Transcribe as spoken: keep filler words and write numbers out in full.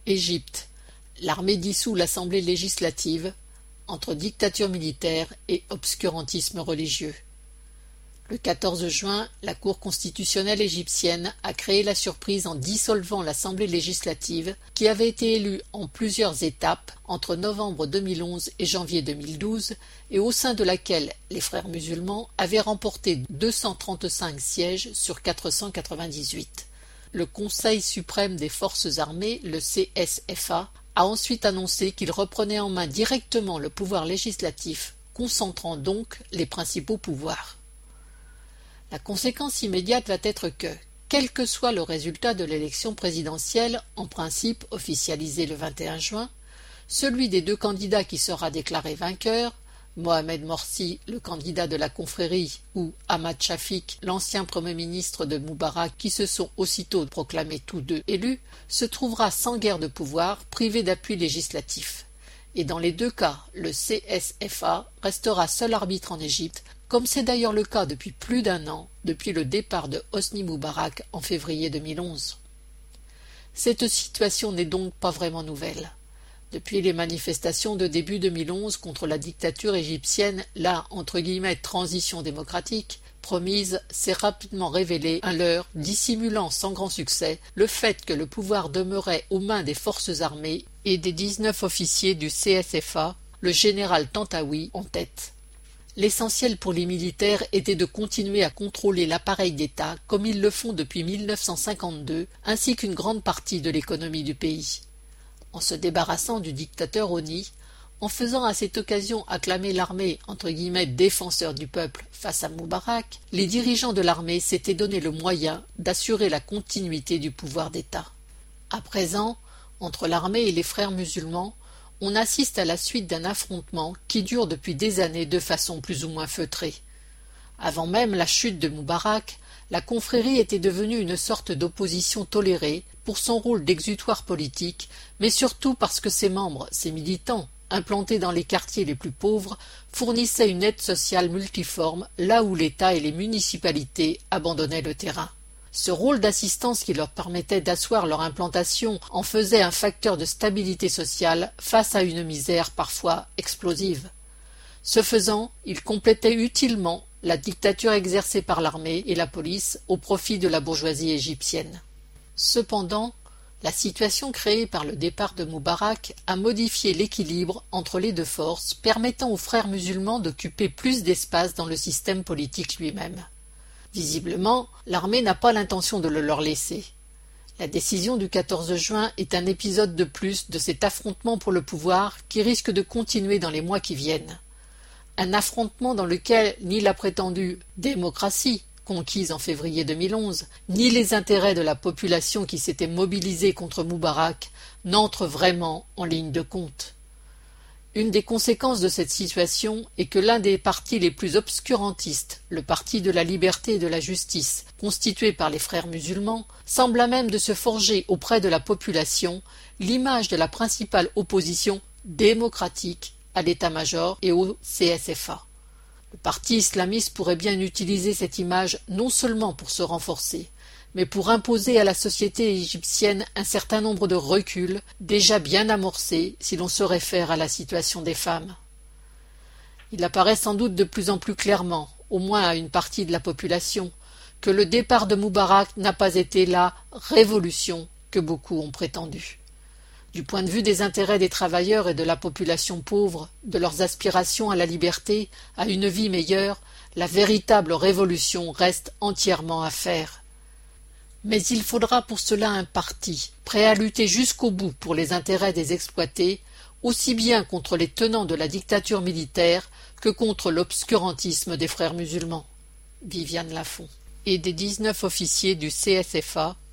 Égypte. L'armée dissout l'Assemblée législative entre dictature militaire et obscurantisme religieux. Le quatorze juin, la Cour constitutionnelle égyptienne a créé la surprise en dissolvant l'Assemblée législative qui avait été élue en plusieurs étapes entre novembre deux mille onze et janvier deux mille douze et au sein de laquelle les frères musulmans avaient remporté deux cent trente-cinq sièges sur quatre cent quatre-vingt-dix-huit. Le Conseil suprême des forces armées, le C S F A, a ensuite annoncé qu'il reprenait en main directement le pouvoir législatif, concentrant donc les principaux pouvoirs. La conséquence immédiate va être que, quel que soit le résultat de l'élection présidentielle, en principe officialisée le vingt et un juin, celui des deux candidats qui sera déclaré vainqueur, Mohamed Morsi, le candidat de la confrérie, ou Ahmad Shafik, l'ancien Premier ministre de Moubarak, qui se sont aussitôt proclamés tous deux élus, se trouvera sans guère de pouvoir, privé d'appui législatif. Et dans les deux cas, le C S F A restera seul arbitre en Égypte, comme c'est d'ailleurs le cas depuis plus d'un an, depuis le départ de Hosni Moubarak en février deux mille onze. Cette situation n'est donc pas vraiment nouvelle. Depuis les manifestations de début deux mille onze contre la dictature égyptienne, la entre guillemets transition démocratique promise s'est rapidement révélée un leurre dissimulant sans grand succès le fait que le pouvoir demeurait aux mains des forces armées et des dix-neuf officiers du C S F A, le général Tantawi en tête. L'essentiel pour les militaires était de continuer à contrôler l'appareil d'État comme ils le font depuis mille neuf cent cinquante-deux, ainsi qu'une grande partie de l'économie du pays. En se débarrassant du dictateur Hosni, en faisant à cette occasion acclamer l'armée entre guillemets défenseur du peuple face à Moubarak, les dirigeants de l'armée s'étaient donné le moyen d'assurer la continuité du pouvoir d'État. À présent, entre l'armée et les frères musulmans, on assiste à la suite d'un affrontement qui dure depuis des années de façon plus ou moins feutrée. Avant même la chute de Moubarak, la confrérie était devenue une sorte d'opposition tolérée pour son rôle d'exutoire politique, mais surtout parce que ses membres, ses militants, implantés dans les quartiers les plus pauvres, fournissaient une aide sociale multiforme là où l'État et les municipalités abandonnaient le terrain. Ce rôle d'assistance qui leur permettait d'asseoir leur implantation en faisait un facteur de stabilité sociale face à une misère parfois explosive. Ce faisant, ils complétaient utilement la dictature exercée par l'armée et la police au profit de la bourgeoisie égyptienne. Cependant, la situation créée par le départ de Moubarak a modifié l'équilibre entre les deux forces, permettant aux frères musulmans d'occuper plus d'espace dans le système politique lui-même. Visiblement, l'armée n'a pas l'intention de le leur laisser. La décision du quatorze juin est un épisode de plus de cet affrontement pour le pouvoir qui risque de continuer dans les mois qui viennent. Un affrontement dans lequel ni la prétendue démocratie, conquise en février deux mille onze, ni les intérêts de la population qui s'était mobilisée contre Moubarak n'entrent vraiment en ligne de compte. Une des conséquences de cette situation est que l'un des partis les plus obscurantistes, le Parti de la liberté et de la justice, constitué par les frères musulmans, semble à même de se forger auprès de la population l'image de la principale opposition démocratique à l'état-major et au C S F A. Le parti islamiste pourrait bien utiliser cette image non seulement pour se renforcer, mais pour imposer à la société égyptienne un certain nombre de reculs déjà bien amorcés si l'on se réfère à la situation des femmes. Il apparaît sans doute de plus en plus clairement, au moins à une partie de la population, que le départ de Moubarak n'a pas été la révolution que beaucoup ont prétendu. Du point de vue des intérêts des travailleurs et de la population pauvre, de leurs aspirations à la liberté, à une vie meilleure, la véritable révolution reste entièrement à faire. Mais il faudra pour cela un parti, prêt à lutter jusqu'au bout pour les intérêts des exploités, aussi bien contre les tenants de la dictature militaire que contre l'obscurantisme des frères musulmans. Viviane Lafont. Et des dix-neuf officiers du C S F A,